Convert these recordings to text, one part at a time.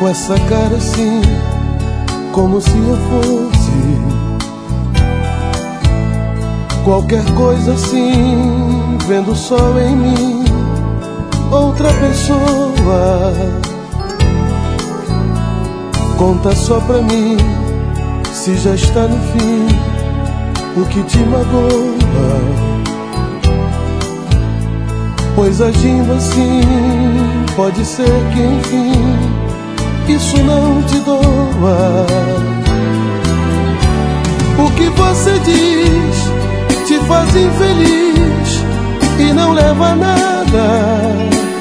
com essa cara assim, como se eu fosse qualquer coisa assim, vendo só em mim outra pessoa. Conta só pra mim, se já está no fim, o que te magoa. Pois agindo assim, pode ser que enfim isso não te doa. O que você diz te faz infeliz e não leva a nada.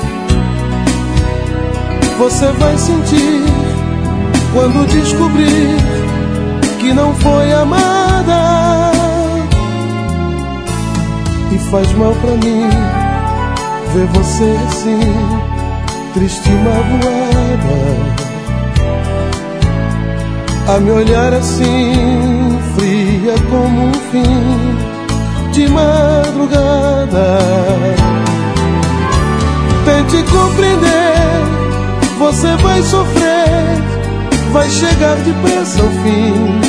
Você vai sentir quando descobrir que não foi amada. E faz mal pra mim ver você assim, triste e magoada, a me olhar assim, fria como um fim de madrugada. Tente compreender, você vai sofrer, vai chegar depressa ao fim.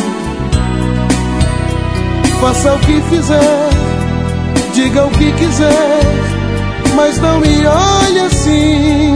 Faça o que fizer, diga o que quiser, mas não me olhe assim.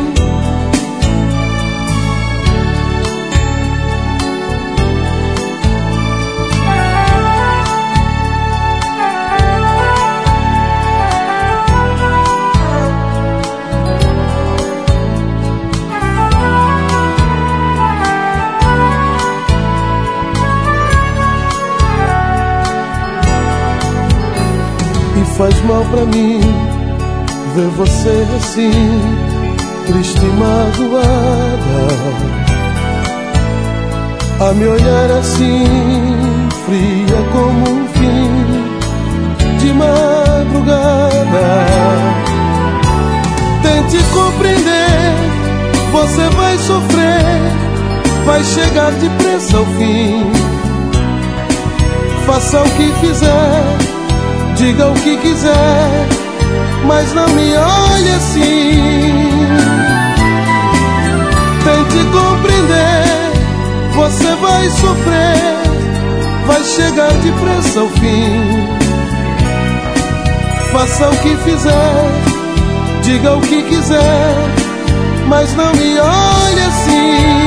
E faz mal pra mim ver você assim, triste e magoada, a me olhar assim, fria como um fim de madrugada. Tente compreender, você vai sofrer, vai chegar depressa ao fim. Faça o que fizer, diga o que quiser, mas não me olhe assim. Tente compreender, você vai sofrer, vai chegar depressa ao fim. Faça o que fizer, diga o que quiser, mas não me olhe assim.